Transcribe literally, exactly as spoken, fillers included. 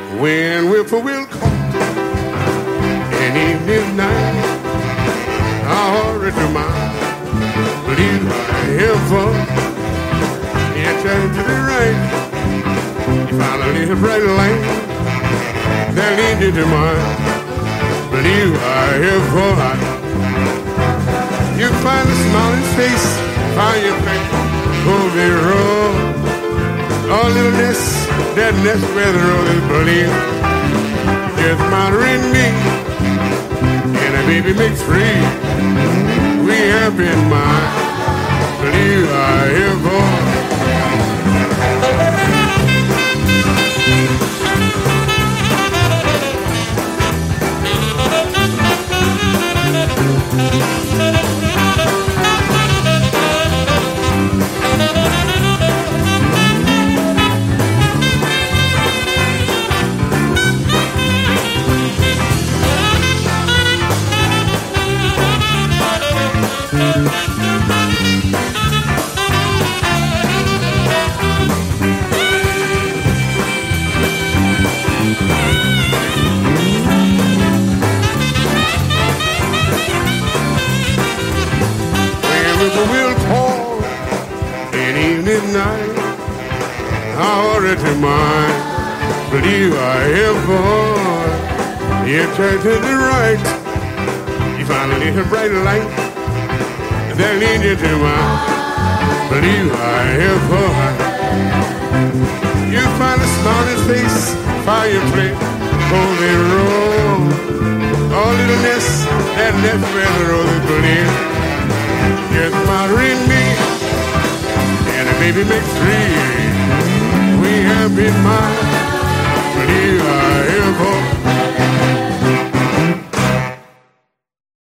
When whippoorwill call and evening night, I hurry to my believe I ever and turn to the right. You find a little bright light that leads you to my believe I ever you find a smiling face, find your face, over the road. Oh, little nest, that nest where the road is believe just mothering me, and a baby makes free. We have been mine, believe I ever. Will call in evening night, I order to mine, believe I ever. You turn to the right, you find a little bright light that leads you to mine, believe I ever. You find a smiling face, fireplace, holy road. Oh, little nest, that nest where the roses believe. Just mothering me, and a baby makes three. We have been mine.